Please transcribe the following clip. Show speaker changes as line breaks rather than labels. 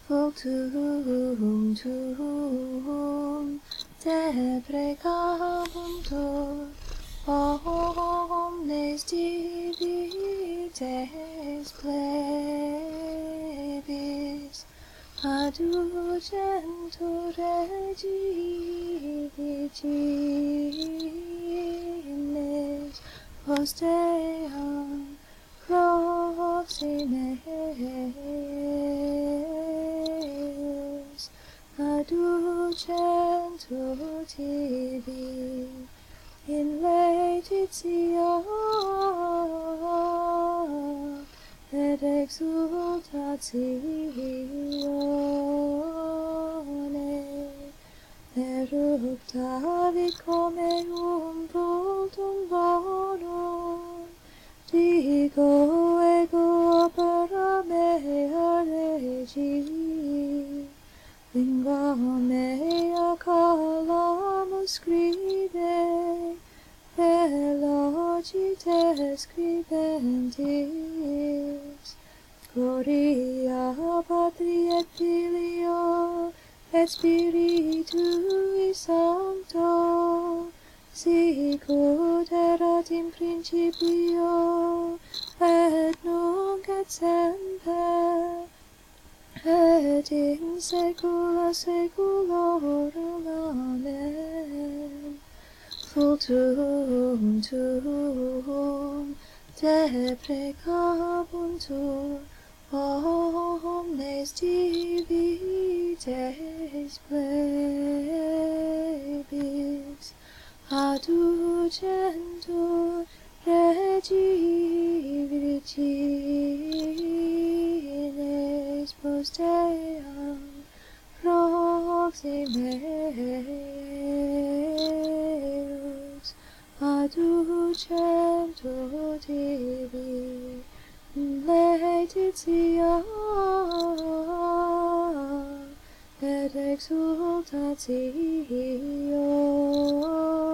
Vultum tuum deprecabuntur omnes divites plebis, adducentur regi virgines posteam proximes, adducentur tibi in laetitia et exultatione, eruptavit comeum vultum bonum, digo ego opera mea regi, lingua mea calamus scribe, velocites scribentis, gloria Patri et Filio et Spiritui Sancto, sicut erat in principio et nunc et semper et in saecula saeculorum. Amen. Vultum tuum deprecabuntur omnes divites plebis, adducentur regi virgines posteam proximes, adducentur tibi in laetitia et exultatione.